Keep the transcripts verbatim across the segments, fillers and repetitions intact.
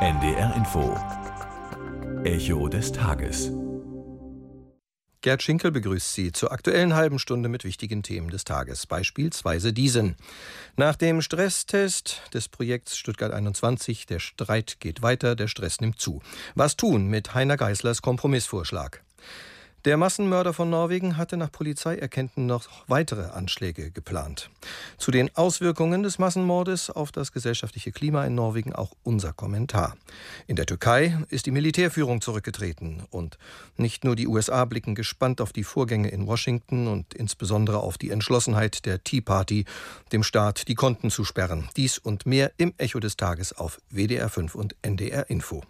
N D R Info. Echo des Tages. Gerd Schinkel begrüßt Sie zur aktuellen halben Stunde mit wichtigen Themen des Tages, beispielsweise diesen. Nach dem Stresstest des Projekts Stuttgart einundzwanzig, der Streit geht weiter, der Stress nimmt zu. Was tun mit Heiner Geißlers Kompromissvorschlag? Der Massenmörder von Norwegen hatte nach Polizeierkenntnissen noch weitere Anschläge geplant. Zu den Auswirkungen des Massenmordes auf das gesellschaftliche Klima in Norwegen auch unser Kommentar. In der Türkei ist die Militärführung zurückgetreten und nicht nur die U S A blicken gespannt auf die Vorgänge in Washington und insbesondere auf die Entschlossenheit der Tea Party, dem Staat die Konten zu sperren. Dies und mehr im Echo des Tages auf W D R fünf und N D R Info.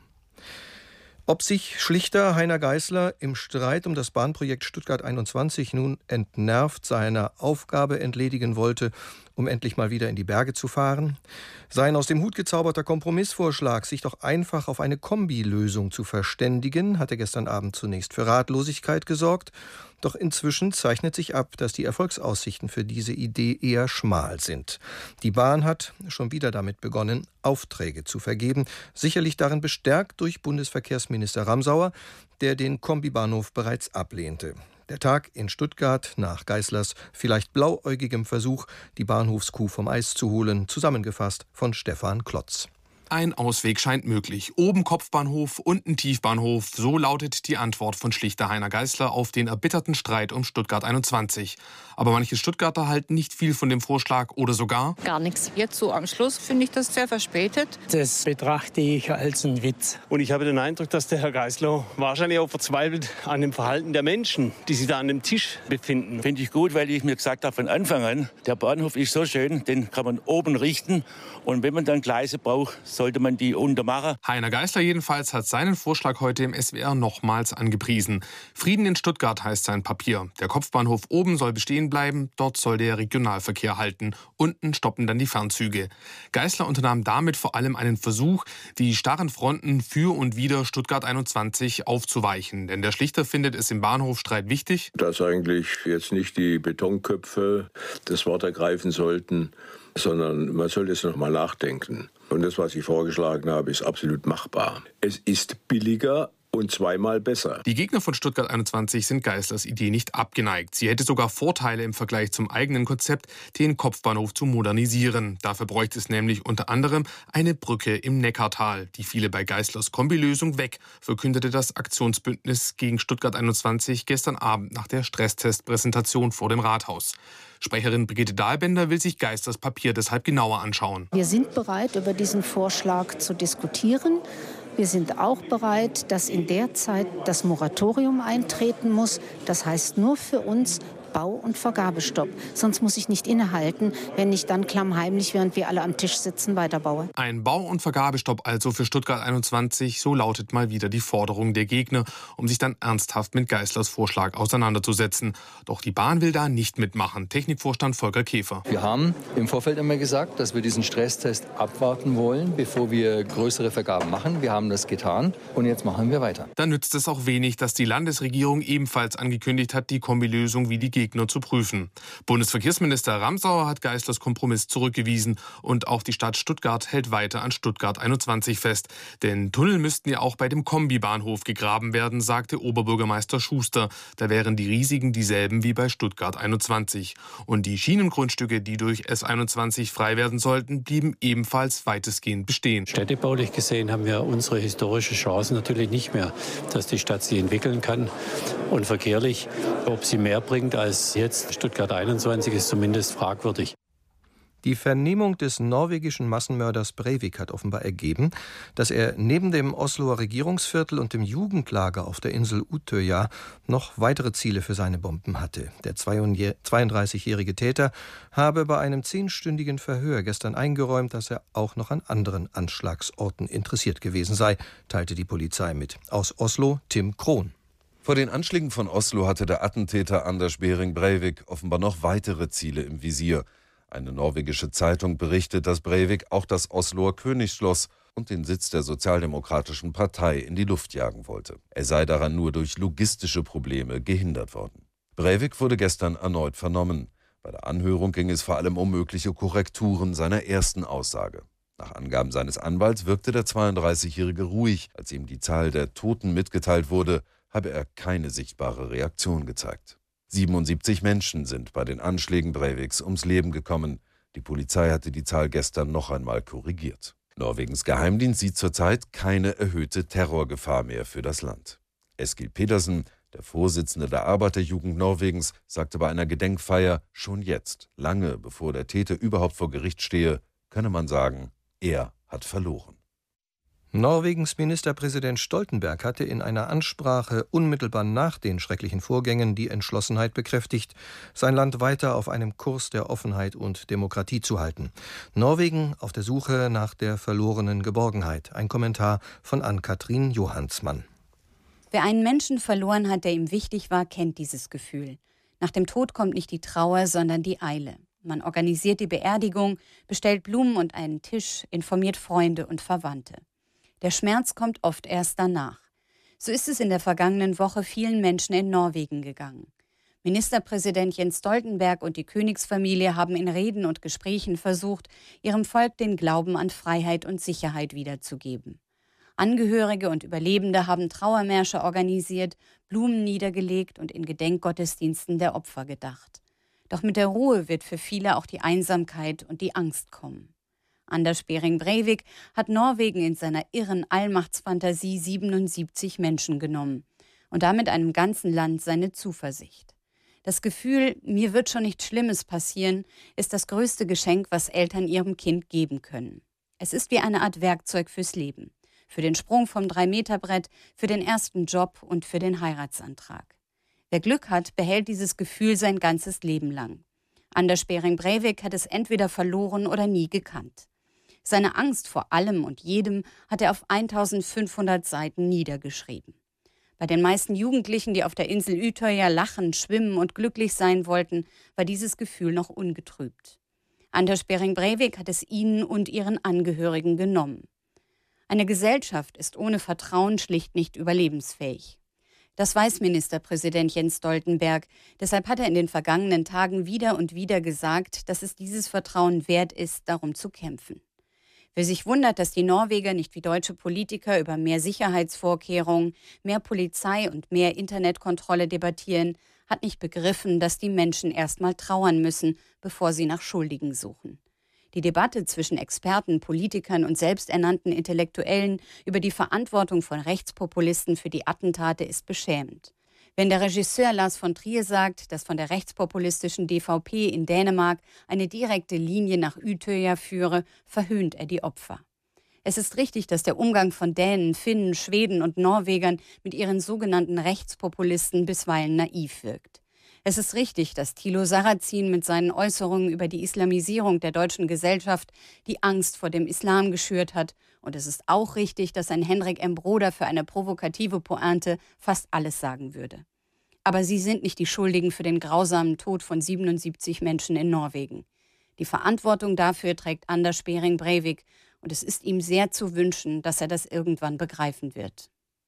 Ob sich Schlichter Heiner Geißler im Streit um das Bahnprojekt Stuttgart einundzwanzig nun entnervt seiner Aufgabe entledigen wollte, um endlich mal wieder in die Berge zu fahren? Sein aus dem Hut gezauberter Kompromissvorschlag, sich doch einfach auf eine Kombilösung zu verständigen, hatte gestern Abend zunächst für Ratlosigkeit gesorgt. Doch inzwischen zeichnet sich ab, dass die Erfolgsaussichten für diese Idee eher schmal sind. Die Bahn hat schon wieder damit begonnen, Aufträge zu vergeben, sicherlich darin bestärkt durch Bundesverkehrsminister Ramsauer, der den Kombibahnhof bereits ablehnte. Der Tag in Stuttgart nach Geißlers vielleicht blauäugigem Versuch, die Bahnhofskuh vom Eis zu holen, zusammengefasst von Stefan Klotz. Ein Ausweg scheint möglich. Oben Kopfbahnhof, unten Tiefbahnhof. So lautet die Antwort von Schlichter Heiner Geißler auf den erbitterten Streit um Stuttgart einundzwanzig. Aber manche Stuttgarter halten nicht viel von dem Vorschlag oder sogar gar nichts. Jetzt so am Schluss finde ich das sehr verspätet. Das betrachte ich als einen Witz. Und ich habe den Eindruck, dass der Herr Geißler wahrscheinlich auch verzweifelt an dem Verhalten der Menschen, die sich da an dem Tisch befinden. Finde ich gut, weil ich mir gesagt habe von Anfang an, der Bahnhof ist so schön, den kann man oben richten. Und wenn man dann Gleise braucht, sollte man die untermachen. Heiner Geißler jedenfalls hat seinen Vorschlag heute im S W R nochmals angepriesen. Frieden in Stuttgart heißt sein Papier. Der Kopfbahnhof oben soll bestehen bleiben, dort soll der Regionalverkehr halten. Unten stoppen dann die Fernzüge. Geißler unternahm damit vor allem einen Versuch, die starren Fronten für und wider Stuttgart einundzwanzig aufzuweichen. Denn der Schlichter findet es im Bahnhofstreit wichtig, dass eigentlich jetzt nicht die Betonköpfe das Wort ergreifen sollten, sondern man sollte es noch mal nachdenken. Und das, was ich vorgeschlagen habe, ist absolut machbar. Es ist billiger und zweimal besser. Die Gegner von Stuttgart einundzwanzig sind Geißlers Idee nicht abgeneigt. Sie hätte sogar Vorteile im Vergleich zum eigenen Konzept, den Kopfbahnhof zu modernisieren. Dafür bräuchte es nämlich unter anderem eine Brücke im Neckartal. Die fiele bei Geißlers Kombilösung weg, verkündete das Aktionsbündnis gegen Stuttgart einundzwanzig gestern Abend nach der Stresstestpräsentation vor dem Rathaus. Sprecherin Brigitte Dahlbender will sich Geißlers Papier deshalb genauer anschauen. Wir sind bereit, über diesen Vorschlag zu diskutieren. Wir sind auch bereit, dass in der Zeit das Moratorium eintreten muss. Das heißt nur für uns Bau- und Vergabestopp. Sonst muss ich nicht innehalten, wenn ich dann klammheimlich, während wir alle am Tisch sitzen, weiterbaue. Ein Bau- und Vergabestopp also für Stuttgart einundzwanzig, so lautet mal wieder die Forderung der Gegner, um sich dann ernsthaft mit Geißlers Vorschlag auseinanderzusetzen. Doch die Bahn will da nicht mitmachen. Technikvorstand Volker Käfer. Wir haben im Vorfeld immer gesagt, dass wir diesen Stresstest abwarten wollen, bevor wir größere Vergaben machen. Wir haben das getan und jetzt machen wir weiter. Dann nützt es auch wenig, dass die Landesregierung ebenfalls angekündigt hat, die Kombilösung wie die Gegner zu prüfen. Bundesverkehrsminister Ramsauer hat Geißlers Kompromiss zurückgewiesen und auch die Stadt Stuttgart hält weiter an Stuttgart einundzwanzig fest. Denn Tunnel müssten ja auch bei dem Kombibahnhof gegraben werden, sagte Oberbürgermeister Schuster. Da wären die Risiken dieselben wie bei Stuttgart einundzwanzig. Und die Schienengrundstücke, die durch S einundzwanzig frei werden sollten, blieben ebenfalls weitestgehend bestehen. Städtebaulich gesehen haben wir unsere historische Chance natürlich nicht mehr, dass die Stadt sie entwickeln kann. Und verkehrlich, ob sie mehr bringt als jetzt Stuttgart einundzwanzig, ist zumindest fragwürdig. Die Vernehmung des norwegischen Massenmörders Breivik hat offenbar ergeben, dass er neben dem Osloer Regierungsviertel und dem Jugendlager auf der Insel Utøya noch weitere Ziele für seine Bomben hatte. Der zweiunddreißigjährige Täter habe bei einem zehnstündigen Verhör gestern eingeräumt, dass er auch noch an anderen Anschlagsorten interessiert gewesen sei, teilte die Polizei mit. Aus Oslo Tim Krohn. Vor den Anschlägen von Oslo hatte der Attentäter Anders Behring Breivik offenbar noch weitere Ziele im Visier. Eine norwegische Zeitung berichtet, dass Breivik auch das Osloer Königsschloss und den Sitz der Sozialdemokratischen Partei in die Luft jagen wollte. Er sei daran nur durch logistische Probleme gehindert worden. Breivik wurde gestern erneut vernommen. Bei der Anhörung ging es vor allem um mögliche Korrekturen seiner ersten Aussage. Nach Angaben seines Anwalts wirkte der zweiunddreißigjährige ruhig. Als ihm die Zahl der Toten mitgeteilt wurde, habe er keine sichtbare Reaktion gezeigt. siebenundsiebzig Menschen sind bei den Anschlägen Breiviks ums Leben gekommen. Die Polizei hatte die Zahl gestern noch einmal korrigiert. Norwegens Geheimdienst sieht zurzeit keine erhöhte Terrorgefahr mehr für das Land. Eskil Pedersen, der Vorsitzende der Arbeiterjugend Norwegens, sagte bei einer Gedenkfeier, schon jetzt, lange bevor der Täter überhaupt vor Gericht stehe, könne man sagen, er hat verloren. Norwegens Ministerpräsident Stoltenberg hatte in einer Ansprache unmittelbar nach den schrecklichen Vorgängen die Entschlossenheit bekräftigt, sein Land weiter auf einem Kurs der Offenheit und Demokratie zu halten. Norwegen auf der Suche nach der verlorenen Geborgenheit. Ein Kommentar von Ann-Kathrin Johannsmann. Wer einen Menschen verloren hat, der ihm wichtig war, kennt dieses Gefühl. Nach dem Tod kommt nicht die Trauer, sondern die Eile. Man organisiert die Beerdigung, bestellt Blumen und einen Tisch, informiert Freunde und Verwandte. Der Schmerz kommt oft erst danach. So ist es in der vergangenen Woche vielen Menschen in Norwegen gegangen. Ministerpräsident Jens Stoltenberg und die Königsfamilie haben in Reden und Gesprächen versucht, ihrem Volk den Glauben an Freiheit und Sicherheit wiederzugeben. Angehörige und Überlebende haben Trauermärsche organisiert, Blumen niedergelegt und in Gedenkgottesdiensten der Opfer gedacht. Doch mit der Ruhe wird für viele auch die Einsamkeit und die Angst kommen. Anders Behring Breivik hat Norwegen in seiner irren Allmachtsfantasie siebenundsiebzig Menschen genommen und damit einem ganzen Land seine Zuversicht. Das Gefühl, mir wird schon nichts Schlimmes passieren, ist das größte Geschenk, was Eltern ihrem Kind geben können. Es ist wie eine Art Werkzeug fürs Leben. Für den Sprung vom drei Meter Brett, für den ersten Job und für den Heiratsantrag. Wer Glück hat, behält dieses Gefühl sein ganzes Leben lang. Anders Behring Breivik hat es entweder verloren oder nie gekannt. Seine Angst vor allem und jedem hat er auf eintausendfünfhundert Seiten niedergeschrieben. Bei den meisten Jugendlichen, die auf der Insel Utøya lachen, schwimmen und glücklich sein wollten, war dieses Gefühl noch ungetrübt. Anders Behring Breivik hat es ihnen und ihren Angehörigen genommen. Eine Gesellschaft ist ohne Vertrauen schlicht nicht überlebensfähig. Das weiß Ministerpräsident Jens Stoltenberg. Deshalb hat er in den vergangenen Tagen wieder und wieder gesagt, dass es dieses Vertrauen wert ist, darum zu kämpfen. Wer sich wundert, dass die Norweger nicht wie deutsche Politiker über mehr Sicherheitsvorkehrungen, mehr Polizei und mehr Internetkontrolle debattieren, hat nicht begriffen, dass die Menschen erst mal trauern müssen, bevor sie nach Schuldigen suchen. Die Debatte zwischen Experten, Politikern und selbsternannten Intellektuellen über die Verantwortung von Rechtspopulisten für die Attentate ist beschämend. Wenn der Regisseur Lars von Trier sagt, dass von der rechtspopulistischen D V P in Dänemark eine direkte Linie nach Utøya führe, verhöhnt er die Opfer. Es ist richtig, dass der Umgang von Dänen, Finnen, Schweden und Norwegern mit ihren sogenannten Rechtspopulisten bisweilen naiv wirkt. Es ist richtig, dass Thilo Sarrazin mit seinen Äußerungen über die Islamisierung der deutschen Gesellschaft die Angst vor dem Islam geschürt hat. Und es ist auch richtig, dass ein Henrik M. Broder für eine provokative Pointe fast alles sagen würde. Aber sie sind nicht die Schuldigen für den grausamen Tod von siebenundsiebzig Menschen in Norwegen. Die Verantwortung dafür trägt Anders Behring Breivik. Und es ist ihm sehr zu wünschen, dass er das irgendwann begreifen wird.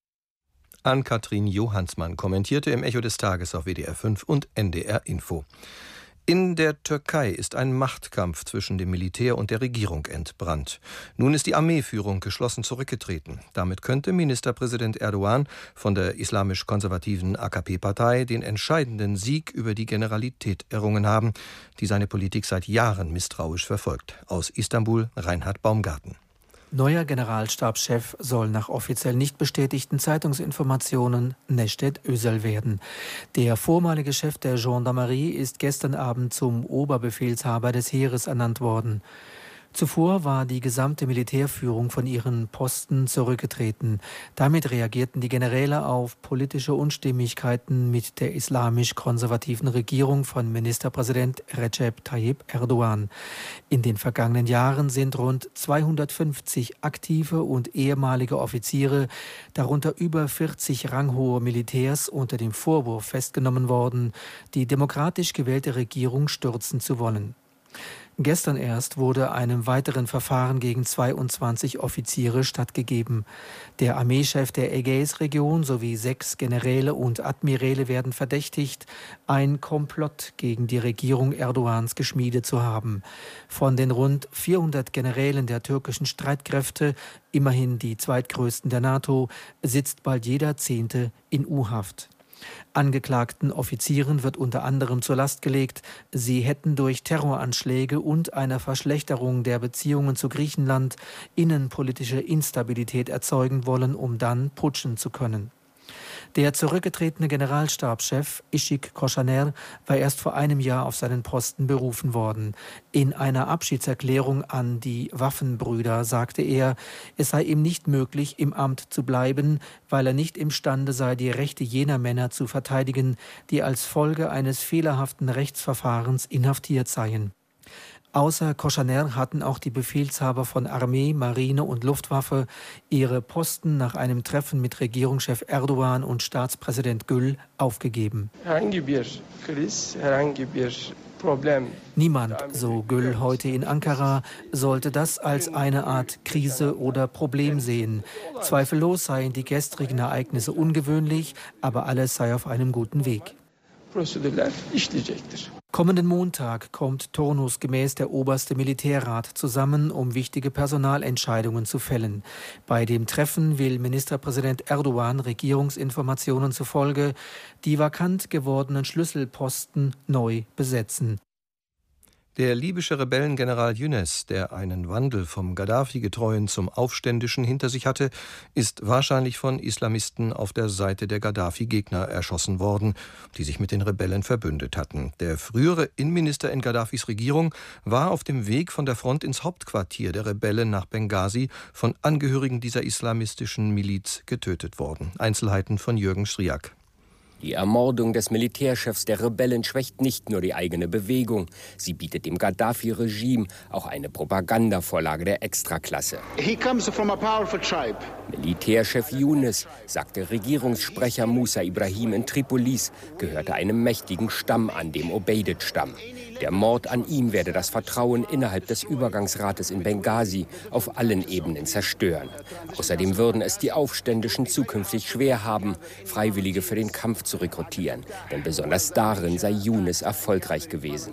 Ann-Kathrin Johannsmann kommentierte im Echo des Tages auf W D R fünf und N D R Info. In der Türkei ist ein Machtkampf zwischen dem Militär und der Regierung entbrannt. Nun ist die Armeeführung geschlossen zurückgetreten. Damit könnte Ministerpräsident Erdogan von der islamisch-konservativen A K P-Partei den entscheidenden Sieg über die Generalität errungen haben, die seine Politik seit Jahren misstrauisch verfolgt. Aus Istanbul Reinhard Baumgarten. Neuer Generalstabschef soll nach offiziell nicht bestätigten Zeitungsinformationen Necdet Özel werden. Der vormalige Chef der Gendarmerie ist gestern Abend zum Oberbefehlshaber des Heeres ernannt worden. Zuvor war die gesamte Militärführung von ihren Posten zurückgetreten. Damit reagierten die Generäle auf politische Unstimmigkeiten mit der islamisch-konservativen Regierung von Ministerpräsident Recep Tayyip Erdogan. In den vergangenen Jahren sind rund zweihundertfünfzig aktive und ehemalige Offiziere, darunter über vierzig ranghohe Militärs, unter dem Vorwurf festgenommen worden, die demokratisch gewählte Regierung stürzen zu wollen. Gestern erst wurde einem weiteren Verfahren gegen zweiundzwanzig Offiziere stattgegeben. Der Armeechef der Ägäisregion sowie sechs Generäle und Admiräle werden verdächtigt, ein Komplott gegen die Regierung Erdogans geschmiedet zu haben. Von den rund vierhundert Generälen der türkischen Streitkräfte, immerhin die zweitgrößten der NATO, sitzt bald jeder Zehnte in U-Haft. Angeklagten Offizieren wird unter anderem zur Last gelegt, sie hätten durch Terroranschläge und eine Verschlechterung der Beziehungen zu Griechenland innenpolitische Instabilität erzeugen wollen, um dann putschen zu können. Der zurückgetretene Generalstabschef Ishik Koshaner war erst vor einem Jahr auf seinen Posten berufen worden. In einer Abschiedserklärung an die Waffenbrüder sagte er, es sei ihm nicht möglich, im Amt zu bleiben, weil er nicht imstande sei, die Rechte jener Männer zu verteidigen, die als Folge eines fehlerhaften Rechtsverfahrens inhaftiert seien. Außer Koshaner hatten auch die Befehlshaber von Armee, Marine und Luftwaffe ihre Posten nach einem Treffen mit Regierungschef Erdogan und Staatspräsident Gül aufgegeben. Niemand, so Gül heute in Ankara, sollte das als eine Art Krise oder Problem sehen. Zweifellos seien die gestrigen Ereignisse ungewöhnlich, aber alles sei auf einem guten Weg. Kommenden Montag kommt turnusgemäß der oberste Militärrat zusammen, um wichtige Personalentscheidungen zu fällen. Bei dem Treffen will Ministerpräsident Erdogan Regierungsinformationen zufolge die vakant gewordenen Schlüsselposten neu besetzen. Der libysche Rebellengeneral Younes, der einen Wandel vom Gaddafi-Getreuen zum Aufständischen hinter sich hatte, ist wahrscheinlich von Islamisten auf der Seite der Gaddafi-Gegner erschossen worden, die sich mit den Rebellen verbündet hatten. Der frühere Innenminister in Gaddafis Regierung war auf dem Weg von der Front ins Hauptquartier der Rebellen nach Benghazi von Angehörigen dieser islamistischen Miliz getötet worden. Einzelheiten von Jürgen Schriak. Die Ermordung des Militärchefs der Rebellen schwächt nicht nur die eigene Bewegung, sie bietet dem Gaddafi-Regime auch eine Propagandavorlage der Extraklasse. He comes from a powerful tribe. Militärchef Younes, sagte Regierungssprecher Musa Ibrahim in Tripolis, gehörte einem mächtigen Stamm an, dem Obeidid-Stamm. Der Mord an ihm werde das Vertrauen innerhalb des Übergangsrates in Benghazi auf allen Ebenen zerstören. Außerdem würden es die Aufständischen zukünftig schwer haben, Freiwillige für den Kampf zu rekrutieren. Denn besonders darin sei Younes erfolgreich gewesen.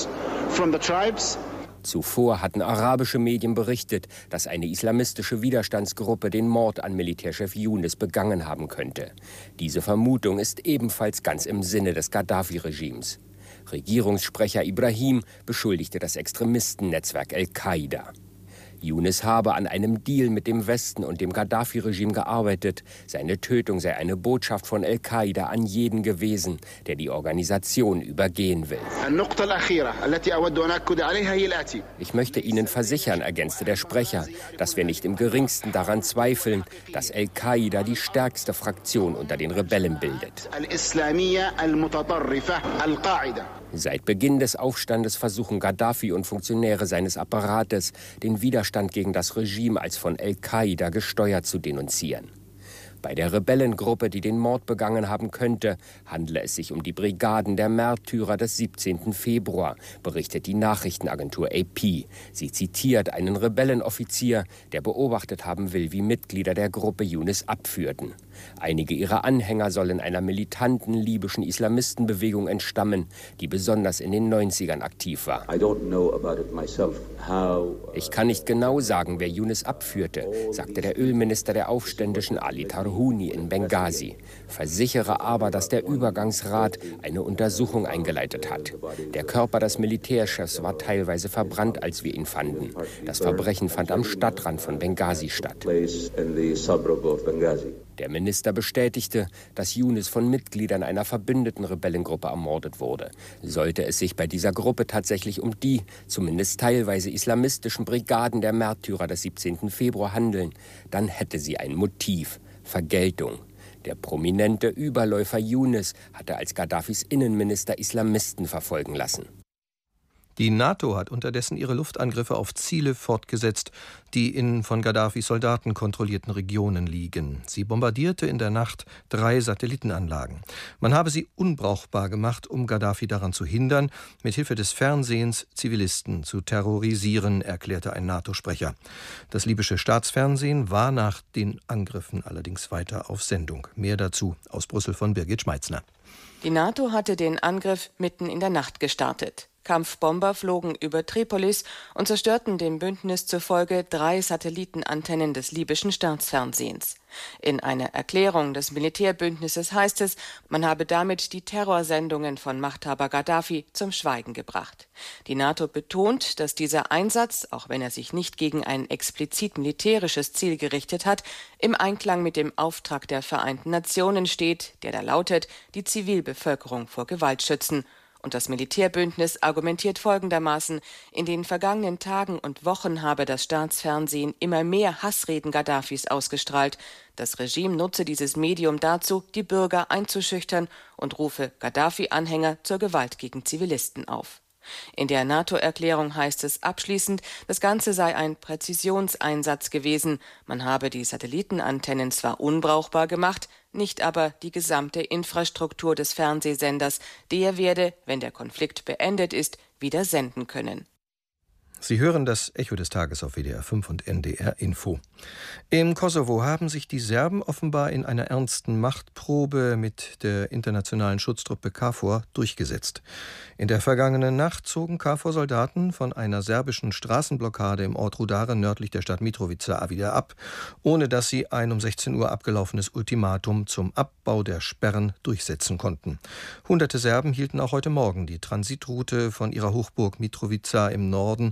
Zuvor hatten arabische Medien berichtet, dass eine islamistische Widerstandsgruppe den Mord an Militärchef Younes begangen haben könnte. Diese Vermutung ist ebenfalls ganz im Sinne des Gaddafi-Regimes. Regierungssprecher Ibrahim beschuldigte das Extremistennetzwerk Al-Qaida. Younes habe an einem Deal mit dem Westen und dem Gaddafi-Regime gearbeitet. Seine Tötung sei eine Botschaft von Al-Qaida an jeden gewesen, der die Organisation übergehen will. Ich möchte Ihnen versichern, ergänzte der Sprecher, dass wir nicht im geringsten daran zweifeln, dass Al-Qaida die stärkste Fraktion unter den Rebellen bildet. Seit Beginn des Aufstandes versuchen Gaddafi und Funktionäre seines Apparates, den Widerstand gegen das Regime als von Al-Qaida gesteuert zu denunzieren. Bei der Rebellengruppe, die den Mord begangen haben könnte, handle es sich um die Brigaden der Märtyrer des siebzehnten Februar, berichtet die Nachrichtenagentur A P. Sie zitiert einen Rebellenoffizier, der beobachtet haben will, wie Mitglieder der Gruppe Younes abführten. Einige ihrer Anhänger sollen einer militanten libyschen Islamistenbewegung entstammen, die besonders in den neunzigern aktiv war. Ich kann nicht genau sagen, wer Younes abführte, sagte der Ölminister der Aufständischen Ali Tarhouni in Benghazi. Versichere aber, dass der Übergangsrat eine Untersuchung eingeleitet hat. Der Körper des Militärchefs war teilweise verbrannt, als wir ihn fanden. Das Verbrechen fand am Stadtrand von Benghazi statt. Der Minister bestätigte, dass Younes von Mitgliedern einer verbündeten Rebellengruppe ermordet wurde. Sollte es sich bei dieser Gruppe tatsächlich um die, zumindest teilweise islamistischen Brigaden der Märtyrer des siebzehnten Februar handeln, dann hätte sie ein Motiv: Vergeltung. Der prominente Überläufer Younes hatte als Gaddafis Innenminister Islamisten verfolgen lassen. Die NATO hat unterdessen ihre Luftangriffe auf Ziele fortgesetzt, die in von Gaddafis Soldaten kontrollierten Regionen liegen. Sie bombardierte in der Nacht drei Satellitenanlagen. Man habe sie unbrauchbar gemacht, um Gaddafi daran zu hindern, mit Hilfe des Fernsehens Zivilisten zu terrorisieren, erklärte ein NATO-Sprecher. Das libysche Staatsfernsehen war nach den Angriffen allerdings weiter auf Sendung. Mehr dazu aus Brüssel von Birgit Schmeitzner. Die NATO hatte den Angriff mitten in der Nacht gestartet. Kampfbomber flogen über Tripolis und zerstörten dem Bündnis zufolge drei Satellitenantennen des libyschen Staatsfernsehens. In einer Erklärung des Militärbündnisses heißt es, man habe damit die Terrorsendungen von Machthaber Gaddafi zum Schweigen gebracht. Die NATO betont, dass dieser Einsatz, auch wenn er sich nicht gegen ein explizit militärisches Ziel gerichtet hat, im Einklang mit dem Auftrag der Vereinten Nationen steht, der da lautet, die Zivilbevölkerung vor Gewalt schützen. Und das Militärbündnis argumentiert folgendermaßen: In den vergangenen Tagen und Wochen habe das Staatsfernsehen immer mehr Hassreden Gaddafis ausgestrahlt. Das Regime nutze dieses Medium dazu, die Bürger einzuschüchtern und rufe Gaddafi-Anhänger zur Gewalt gegen Zivilisten auf. In der NATO-Erklärung heißt es abschließend, das Ganze sei ein Präzisionseinsatz gewesen. Man habe die Satellitenantennen zwar unbrauchbar gemacht, nicht aber die gesamte Infrastruktur des Fernsehsenders. Der werde, wenn der Konflikt beendet ist, wieder senden können. Sie hören das Echo des Tages auf W D R fünf und N D R Info. Im Kosovo haben sich die Serben offenbar in einer ernsten Machtprobe mit der internationalen Schutztruppe KFOR durchgesetzt. In der vergangenen Nacht zogen KFOR-Soldaten von einer serbischen Straßenblockade im Ort Rudare nördlich der Stadt Mitrovica wieder ab, ohne dass sie ein um sechzehn Uhr abgelaufenes Ultimatum zum Abbau der Sperren durchsetzen konnten. Hunderte Serben hielten auch heute Morgen die Transitroute von ihrer Hochburg Mitrovica im Norden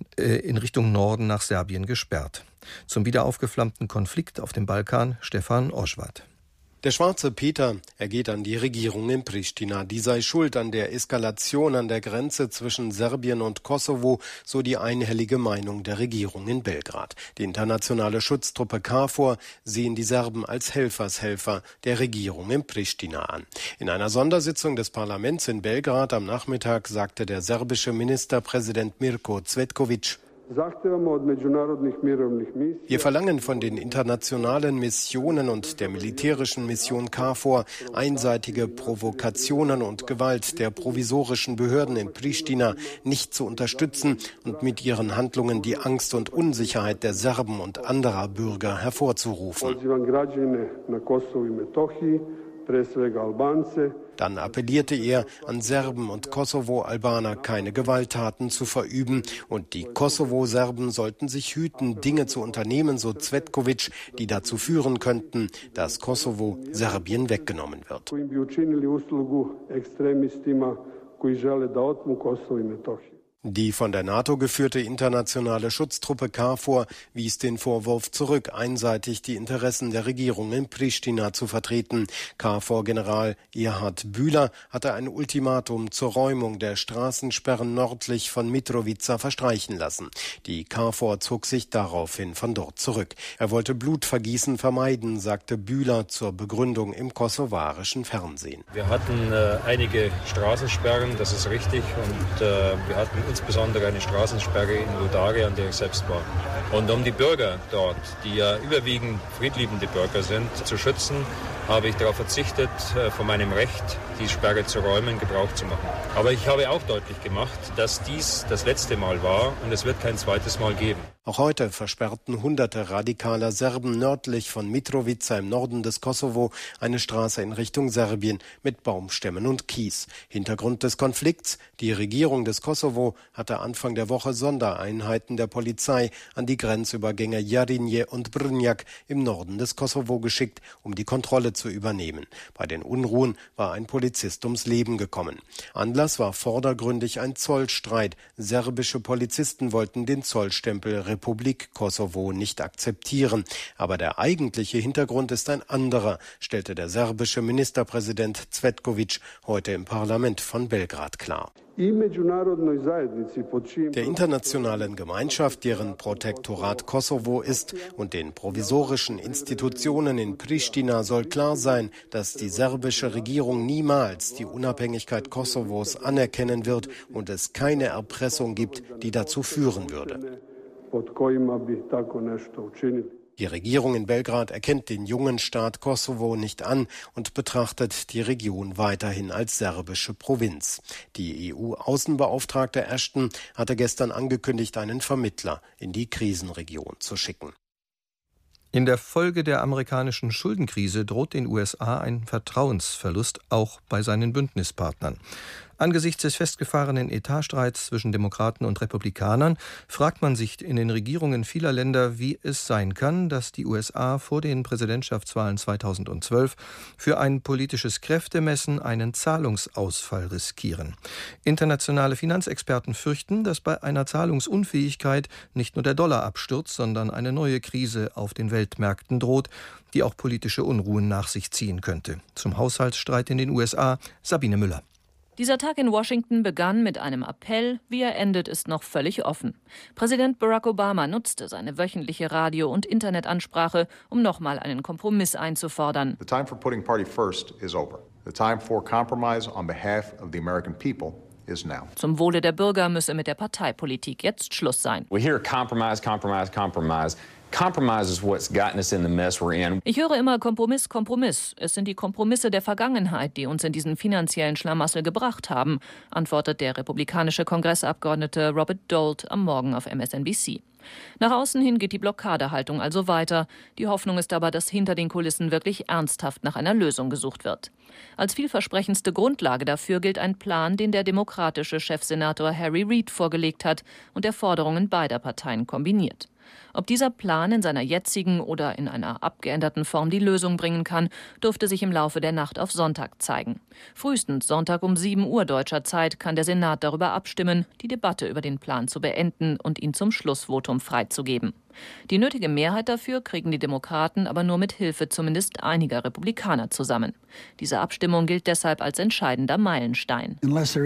in Richtung Norden nach Serbien gesperrt. Zum wieder aufgeflammten Konflikt auf dem Balkan Stefan Oschwart. Der schwarze Peter, er geht an die Regierung in Pristina. Die sei schuld an der Eskalation an der Grenze zwischen Serbien und Kosovo, so die einhellige Meinung der Regierung in Belgrad. Die internationale Schutztruppe KFOR sehen die Serben als Helfershelfer der Regierung in Pristina an. In einer Sondersitzung des Parlaments in Belgrad am Nachmittag sagte der serbische Ministerpräsident Mirko Cvetković: Wir verlangen von den internationalen Missionen und der militärischen Mission KFOR einseitige Provokationen und Gewalt der provisorischen Behörden in Pristina nicht zu unterstützen und mit ihren Handlungen die Angst und Unsicherheit der Serben und anderer Bürger hervorzurufen. Dann appellierte er an Serben und Kosovo-Albaner, keine Gewalttaten zu verüben. Und die Kosovo-Serben sollten sich hüten, Dinge zu unternehmen, so Cvetković, die dazu führen könnten, dass Kosovo Serbien weggenommen wird. Die von der NATO geführte internationale Schutztruppe KFOR wies den Vorwurf zurück, einseitig die Interessen der Regierung in Pristina zu vertreten. KFOR-General Erhard Bühler hatte ein Ultimatum zur Räumung der Straßensperren nördlich von Mitrovica verstreichen lassen. Die KFOR zog sich daraufhin von dort zurück. Er wollte Blutvergießen vermeiden, sagte Bühler zur Begründung im kosovarischen Fernsehen. Wir hatten äh, einige Straßensperren, das ist richtig, und äh, wir hatten insbesondere eine Straßensperre in Rudare, an der ich selbst war. Und um die Bürger dort, die ja überwiegend friedliebende Bürger sind, zu schützen, habe ich darauf verzichtet, von meinem Recht, die Sperre zu räumen, Gebrauch zu machen. Aber ich habe auch deutlich gemacht, dass dies das letzte Mal war und es wird kein zweites Mal geben. Auch heute versperrten hunderte radikaler Serben nördlich von Mitrovica im Norden des Kosovo eine Straße in Richtung Serbien mit Baumstämmen und Kies. Hintergrund des Konflikts: Die Regierung des Kosovo hatte Anfang der Woche Sondereinheiten der Polizei an die Grenzübergänge Jarinje und Brnjak im Norden des Kosovo geschickt, um die Kontrolle zu übernehmen. Bei den Unruhen war ein Polizist ums Leben gekommen. Anlass war vordergründig ein Zollstreit. Serbische Polizisten wollten den Zollstempel Republik Kosovo nicht akzeptieren. Aber der eigentliche Hintergrund ist ein anderer, stellte der serbische Ministerpräsident Cvetković heute im Parlament von Belgrad klar. Der internationalen Gemeinschaft, deren Protektorat Kosovo ist, und den provisorischen Institutionen in Pristina soll klar sein, dass die serbische Regierung niemals die Unabhängigkeit Kosovos anerkennen wird und es keine Erpressung gibt, die dazu führen würde. Die Regierung in Belgrad erkennt den jungen Staat Kosovo nicht an und betrachtet die Region weiterhin als serbische Provinz. Die E U-Außenbeauftragte Ashton hatte gestern angekündigt, einen Vermittler in die Krisenregion zu schicken. In der Folge der amerikanischen Schuldenkrise droht den U S A ein Vertrauensverlust auch bei seinen Bündnispartnern. Angesichts des festgefahrenen Etatstreits zwischen Demokraten und Republikanern fragt man sich in den Regierungen vieler Länder, wie es sein kann, dass die U S A vor den Präsidentschaftswahlen zweitausendzwölf für ein politisches Kräftemessen einen Zahlungsausfall riskieren. Internationale Finanzexperten fürchten, dass bei einer Zahlungsunfähigkeit nicht nur der Dollar abstürzt, sondern eine neue Krise auf den Weltmärkten droht, die auch politische Unruhen nach sich ziehen könnte. Zum Haushaltsstreit in den U S A, Sabine Müller. Dieser Tag in Washington begann mit einem Appell, wie er endet, ist noch völlig offen. Präsident Barack Obama nutzte seine wöchentliche Radio- und Internetansprache, um nochmal einen Kompromiss einzufordern. The time for putting party first is over. The time for compromise on behalf of the American people is now. Zum Wohle der Bürger müsse mit der Parteipolitik jetzt Schluss sein. We hear compromise, compromise, compromise. Compromise is what's gotten us in the mess we're in. Ich höre immer Kompromiss, Kompromiss. Es sind die Kompromisse der Vergangenheit, die uns in diesen finanziellen Schlamassel gebracht haben, antwortet der republikanische Kongressabgeordnete Robert Dolt am Morgen auf M S N B C. Nach außen hin geht die Blockadehaltung also weiter. Die Hoffnung ist aber, dass hinter den Kulissen wirklich ernsthaft nach einer Lösung gesucht wird. Als vielversprechendste Grundlage dafür gilt ein Plan, den der demokratische Chefsenator Harry Reid vorgelegt hat und der Forderungen beider Parteien kombiniert. Ob dieser Plan in seiner jetzigen oder in einer abgeänderten Form die Lösung bringen kann, dürfte sich im Laufe der Nacht auf Sonntag zeigen. Frühestens Sonntag um sieben Uhr deutscher Zeit kann der Senat darüber abstimmen, die Debatte über den Plan zu beenden und ihn zum Schlussvotum freizugeben. Die nötige Mehrheit dafür kriegen die Demokraten aber nur mit Hilfe zumindest einiger Republikaner zusammen. Diese Abstimmung gilt deshalb als entscheidender Meilenstein.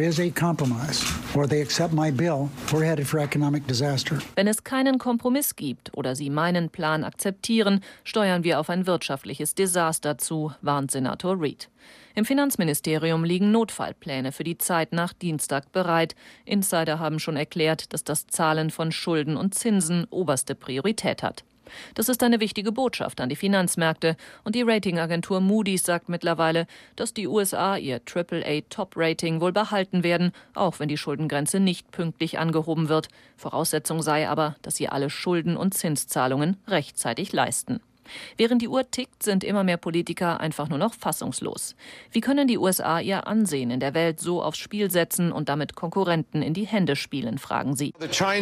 Wenn es keinen Kompromiss gibt oder sie meinen Plan akzeptieren, steuern wir auf ein wirtschaftliches Desaster zu, warnt Senator Reid. Im Finanzministerium liegen Notfallpläne für die Zeit nach Dienstag bereit. Insider haben schon erklärt, dass das Zahlen von Schulden und Zinsen oberste Priorität hat. Das ist eine wichtige Botschaft an die Finanzmärkte und die Ratingagentur Moody's sagt mittlerweile, dass die U S A ihr Triple A Top Rating wohl behalten werden, auch wenn die Schuldengrenze nicht pünktlich angehoben wird. Voraussetzung sei aber, dass sie alle Schulden und Zinszahlungen rechtzeitig leisten. Während die Uhr tickt, sind immer mehr Politiker einfach nur noch fassungslos. Wie können die U S A ihr Ansehen in der Welt so aufs Spiel setzen und damit Konkurrenten in die Hände spielen, fragen sie.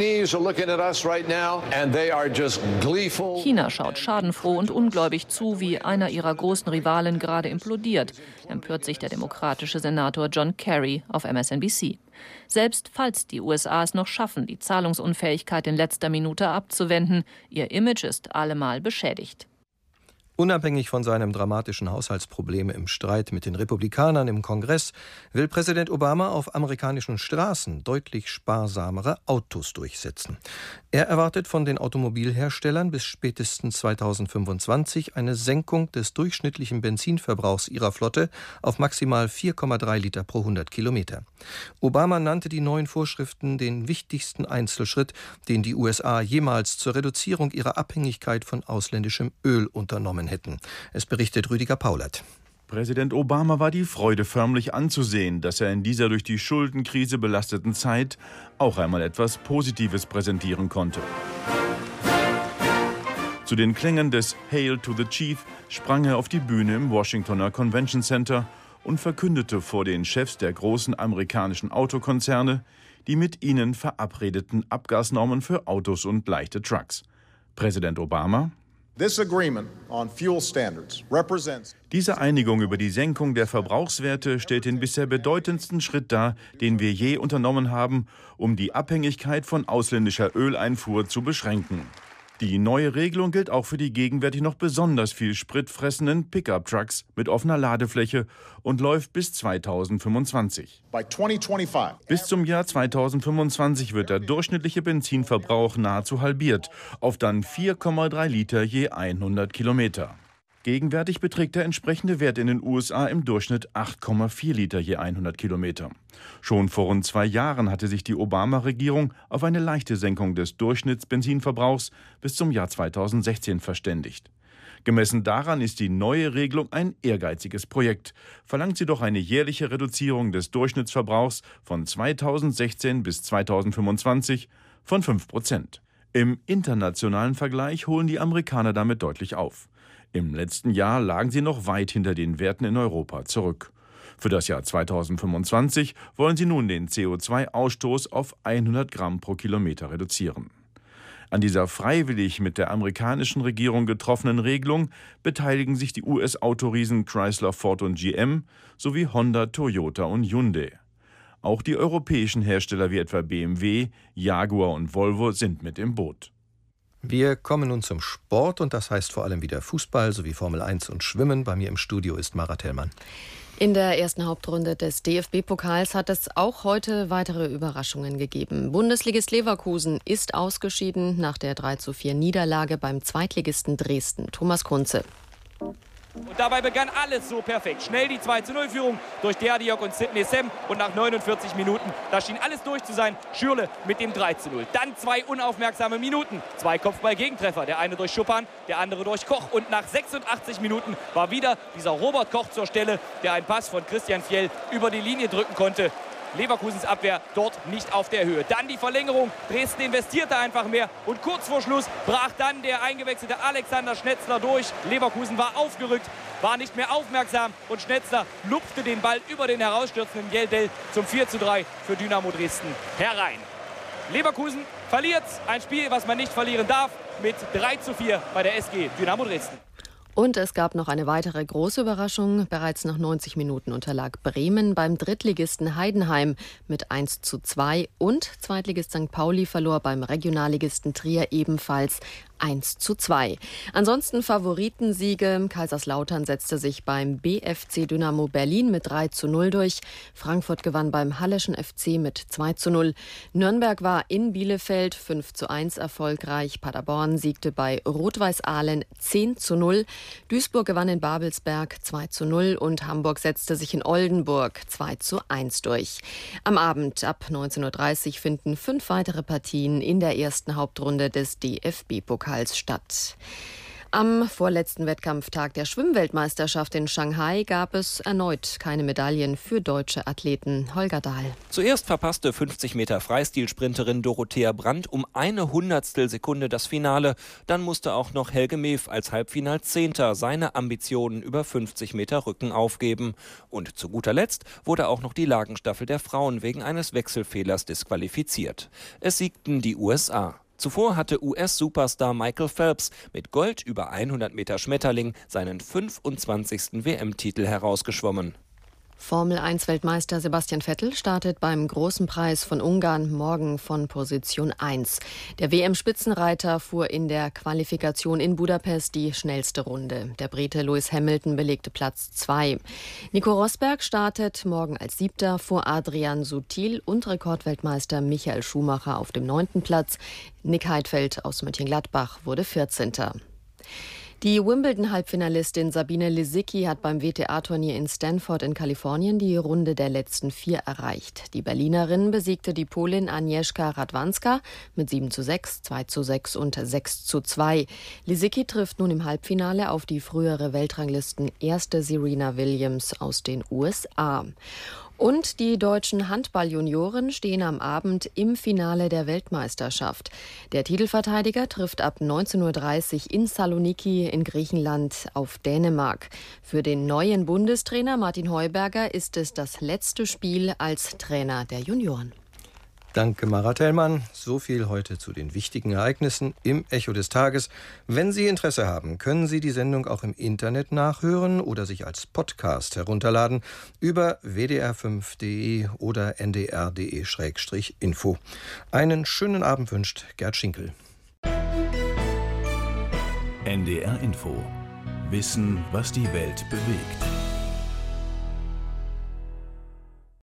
China schaut schadenfroh und ungläubig zu, wie einer ihrer großen Rivalen gerade implodiert, empört sich der demokratische Senator John Kerry auf M S N B C. Selbst falls die U S A es noch schaffen, die Zahlungsunfähigkeit in letzter Minute abzuwenden, ihr Image ist allemal beschädigt. Unabhängig von seinem dramatischen Haushaltsproblem im Streit mit den Republikanern im Kongress will Präsident Obama auf amerikanischen Straßen deutlich sparsamere Autos durchsetzen. Er erwartet von den Automobilherstellern bis spätestens zweitausendfünfundzwanzig eine Senkung des durchschnittlichen Benzinverbrauchs ihrer Flotte auf maximal vier Komma drei Liter pro hundert Kilometer. Obama nannte die neuen Vorschriften den wichtigsten Einzelschritt, den die U S A jemals zur Reduzierung ihrer Abhängigkeit von ausländischem Öl unternommen hätten. Es berichtet Rüdiger Paulert. Präsident Obama war die Freude förmlich anzusehen, dass er in dieser durch die Schuldenkrise belasteten Zeit auch einmal etwas Positives präsentieren konnte. Zu den Klängen des Hail to the Chief sprang er auf die Bühne im Washingtoner Convention Center und verkündete vor den Chefs der großen amerikanischen Autokonzerne die mit ihnen verabredeten Abgasnormen für Autos und leichte Trucks. Präsident Obama: Diese Einigung über die Senkung der Verbrauchswerte stellt den bisher bedeutendsten Schritt dar, den wir je unternommen haben, um die Abhängigkeit von ausländischer Öleinfuhr zu beschränken. Die neue Regelung gilt auch für die gegenwärtig noch besonders viel Sprit fressenden Pickup-Trucks mit offener Ladefläche und läuft bis zweitausendfünfundzwanzig. Bis zum Jahr zweitausendfünfundzwanzig wird der durchschnittliche Benzinverbrauch nahezu halbiert, auf dann vier Komma drei Liter je hundert Kilometer. Gegenwärtig beträgt der entsprechende Wert in den U S A im Durchschnitt acht Komma vier Liter je hundert Kilometer. Schon vor rund zwei Jahren hatte sich die Obama-Regierung auf eine leichte Senkung des Durchschnittsbenzinverbrauchs bis zum Jahr zweitausendsechzehn verständigt. Gemessen daran ist die neue Regelung ein ehrgeiziges Projekt, verlangt sie doch eine jährliche Reduzierung des Durchschnittsverbrauchs von zweitausendsechzehn bis zweitausendfünfundzwanzig von fünf Prozent. Im internationalen Vergleich holen die Amerikaner damit deutlich auf. Im letzten Jahr lagen sie noch weit hinter den Werten in Europa zurück. Für das Jahr zweitausendfünfundzwanzig wollen sie nun den C O zwei Ausstoß auf hundert Gramm pro Kilometer reduzieren. An dieser freiwillig mit der amerikanischen Regierung getroffenen Regelung beteiligen sich die U S-Autoriesen Chrysler, Ford und G M sowie Honda, Toyota und Hyundai. Auch die europäischen Hersteller wie etwa B M W, Jaguar und Volvo sind mit im Boot. Wir kommen nun zum Sport und das heißt vor allem wieder Fußball sowie Formel eins und Schwimmen. Bei mir im Studio ist Mara Tellmann. In der ersten Hauptrunde des D F B-Pokals hat es auch heute weitere Überraschungen gegeben. Bundesligist Leverkusen ist ausgeschieden nach der drei zu vier Niederlage beim Zweitligisten Dresden. Thomas Kunze. Und dabei begann alles so perfekt. Schnell die zwei zu null Führung durch Derdiok und Sidney Sem. Und nach neunundvierzig Minuten, da schien alles durch zu sein, Schürrle mit dem drei zu null. Dann zwei unaufmerksame Minuten. Zwei Kopfball-Gegentreffer. Der eine durch Schuppan, der andere durch Koch. Und nach sechsundachtzig Minuten war wieder dieser Robert Koch zur Stelle, der einen Pass von Christian Fjell über die Linie drücken konnte. Leverkusens Abwehr dort nicht auf der Höhe. Dann die Verlängerung. Dresden investierte einfach mehr. Und kurz vor Schluss brach dann der eingewechselte Alexander Schnetzler durch. Leverkusen war aufgerückt, war nicht mehr aufmerksam. Und Schnetzler lupfte den Ball über den herausstürzenden Yeldel zum vier zu drei für Dynamo Dresden herein. Leverkusen verliert ein Spiel, was man nicht verlieren darf, mit drei zu vier bei der S G Dynamo Dresden. Und es gab noch eine weitere große Überraschung. Bereits nach neunzig Minuten unterlag Bremen beim Drittligisten Heidenheim mit eins zu zwei und Zweitligist Sankt Pauli verlor beim Regionalligisten Trier ebenfalls eins zu zwei. Ansonsten Favoritensiege. Kaiserslautern setzte sich beim B F C Dynamo Berlin mit drei zu null durch. Frankfurt gewann beim Halleschen F C mit zwei zu null. Nürnberg war in Bielefeld fünf zu eins erfolgreich. Paderborn siegte bei Rot-Weiß Ahlen zehn zu null. Duisburg gewann in Babelsberg zwei zu null und Hamburg setzte sich in Oldenburg zwei zu eins durch. Am Abend ab neunzehn Uhr dreißig finden fünf weitere Partien in der ersten Hauptrunde des D F B-Pokals statt. Am vorletzten Wettkampftag der Schwimmweltmeisterschaft in Shanghai gab es erneut keine Medaillen für deutsche Athleten. Holger Dahl. Zuerst verpasste fünfzig Meter Freistilsprinterin Dorothea Brandt um eine Hundertstel Sekunde das Finale. Dann musste auch noch Helge Mew als Halbfinalzehnter seine Ambitionen über fünfzig Meter Rücken aufgeben. Und zu guter Letzt wurde auch noch die Lagenstaffel der Frauen wegen eines Wechselfehlers disqualifiziert. Es siegten die U S A. Zuvor hatte U S-Superstar Michael Phelps mit Gold über hundert Meter Schmetterling seinen fünfundzwanzigsten W M-Titel herausgeschwommen. Formel eins Weltmeister Sebastian Vettel startet beim Großen Preis von Ungarn morgen von Position eins. Der W M-Spitzenreiter fuhr in der Qualifikation in Budapest die schnellste Runde. Der Brite Lewis Hamilton belegte Platz zwei. Nico Rosberg startet morgen als Siebter vor Adrian Sutil und Rekordweltmeister Michael Schumacher auf dem neunten Platz. Nick Heidfeld aus Mönchengladbach wurde vierzehnter. Die Wimbledon-Halbfinalistin Sabine Lisicki hat beim W T A-Turnier in Stanford in Kalifornien die Runde der letzten vier erreicht. Die Berlinerin besiegte die Polin Agnieszka Radwanska mit sieben zu sechs, zwei zu sechs und sechs zu zwei. Lisicki trifft nun im Halbfinale auf die frühere Weltranglisten-erste Serena Williams aus den U S A. Und die deutschen Handballjunioren stehen am Abend im Finale der Weltmeisterschaft. Der Titelverteidiger trifft ab neunzehn Uhr dreißig in Saloniki in Griechenland auf Dänemark. Für den neuen Bundestrainer Martin Heuberger ist es das letzte Spiel als Trainer der Junioren. Danke, Mara Tellmann. So viel heute zu den wichtigen Ereignissen im Echo des Tages. Wenn Sie Interesse haben, können Sie die Sendung auch im Internet nachhören oder sich als Podcast herunterladen über w d r fünf punkt d e oder n d r punkt d e Schrägstrich info. Einen schönen Abend wünscht Gerd Schinkel. N D R Info. Wissen, was die Welt bewegt.